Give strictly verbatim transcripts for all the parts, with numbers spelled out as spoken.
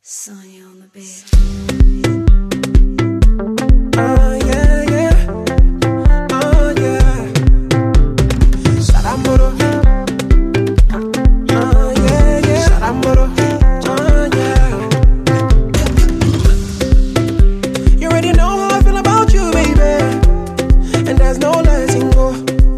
Sonia on the beat. Oh yeah, yeah. Oh yeah. Saramoro. Oh yeah, yeah. Saramoro. Oh yeah. You already know how I feel about you, baby, and there's no letting go.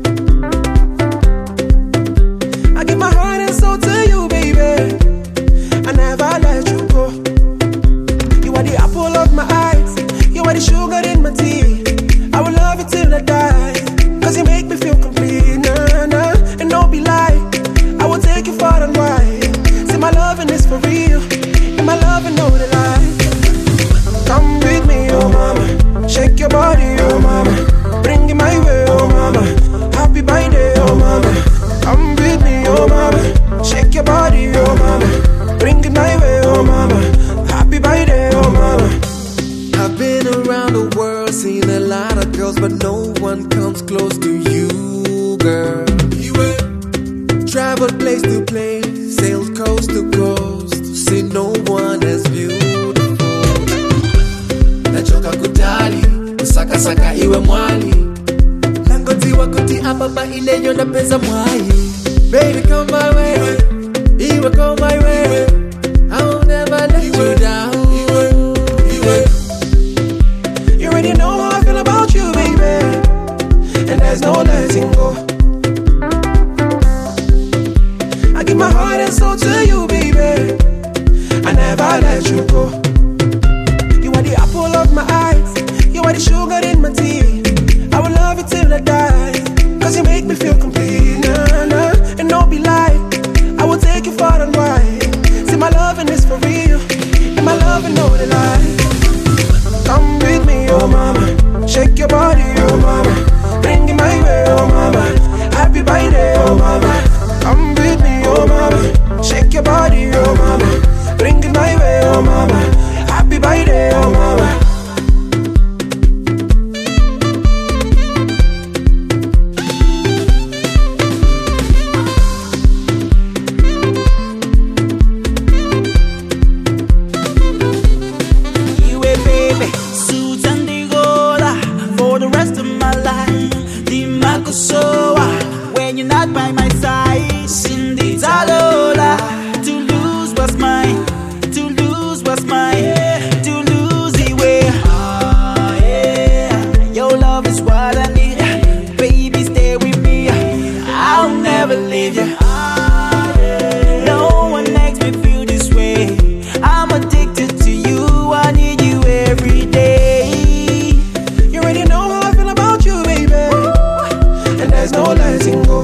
I give my heart and soul to you, baby. I never let you go. You are the apple of my eyes. You are the sugar in my tea. I will love you till I die, cause you make me feel complete, nah, nah. And don't be lie, I will take you far and wide. See my loving is for real, and my loving know the lie. Come with me, oh mama. Shake your body, oh mama. Bring it my way, oh mama. Happy birthday, oh mama. Come with me, oh mama. Shake your body, oh mama. Bring it my way, oh mama. Happy birthday, oh mama. I've been around the world, seen a lot of girls, but no one comes close to you, girl. You traveled place to place, sailed coast to coast, see no one as beautiful. Nachoka kutali, kusaka saka iwe mwali. Nangoti wakoti ababa ile yona pesa mwai. Baby come my way, iwe come my way. I will never let you down. You already know how I feel about you, baby, and there's no letting go. I give my heart and soul to you, baby. I never let you go. You are the apple of my eyes. You are the sugar in my tea. I will love you till I die, cause you make me feel complete, nah, nah. And don't be lie, I will take you far and wide. See my loving is for real, and my loving know the lie. Come with me, oh mama. Shake your body, oh mama. Bring it my way, oh mama. Happy birthday, oh mama. Come with me, oh mama. Shake your body, oh mama. Bring it my way, oh mama. Happy birthday, oh mama. So uh, when you're not by my side, Cindy Talola, to lose what's mine, to lose what's mine, yeah. To lose the way. Oh yeah, your love is what I need. Baby, stay with me, I'll never leave you. Oh, yeah. No one makes me feel this way. I'm addicted to you, I need you every day. You already know how I feel about you, baby, and there's no letting go.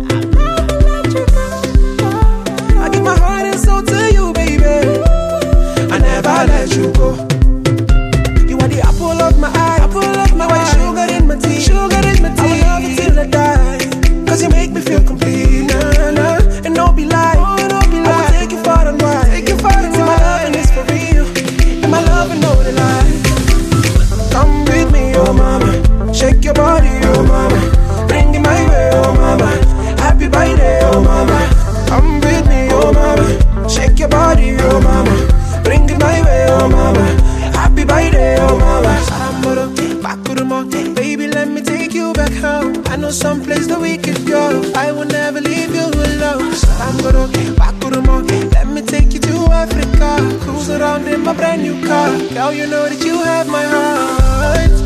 I give my heart and soul to you, baby. I never let you go. You are the apple of my eye, apple of my eye. Sugar in my tea, sugar in my tea. I will love you till I die, cause you make me feel complete, nah, nah. And don't be lie, oh, don't be lie. I will take you far and wide, take you far and wide. See my loving is for real, and my loving know the lie. Come with me, oh mama. Shake your body, oh mama. Bring it my way, oh mama. Happy birthday, oh mama. Come with me, oh mama. Shake your body, oh mama. Bring it my way, oh mama. Happy birthday, oh mama. Saramboro, bakurumo. Baby, let me take you back home. I know some place that we could go. I will never leave you alone. Saramboro, bakurumo. Let me take you to Africa. Cruise around in my brand new car. Girl, you know that you have my heart.